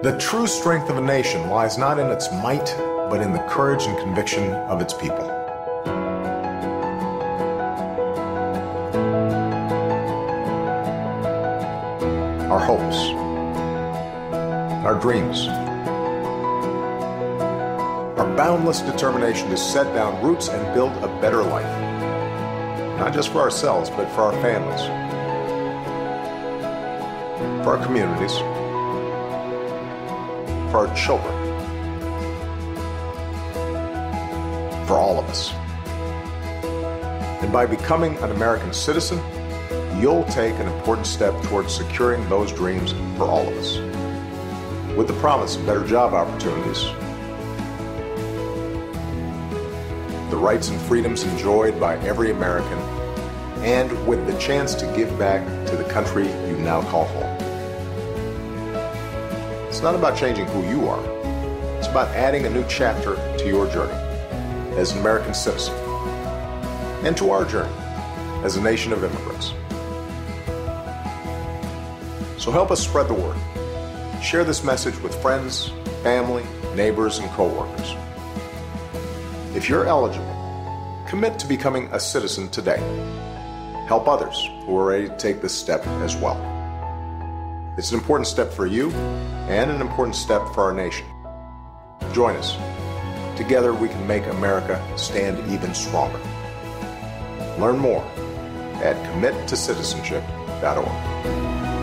The true strength of a nation lies not in its might, but in the courage and conviction of its people. Our hopes, our dreams, our boundless determination to set down roots and build a better life, not just for ourselves, but for our families, for our communities, for our children, for all of us. And by becoming an American citizen, you'll take an important step towards securing those dreams for all of us, with the promise of better job opportunities, the rights and freedoms enjoyed by every American, and with the chance to give back to the country you now call home. It's not about changing who you are. It's about adding a new chapter to your journey as an American citizen, and to our journey as a nation of immigrants. So help us spread the word. Share this message with friends, family, neighbors, and co-workers. If you're eligible, commit to becoming a citizen today. Help others who are ready to take this step as well. It's an important step for you and an important step for our nation. Join us. Together we can make America stand even stronger. Learn more at committocitizenship.org.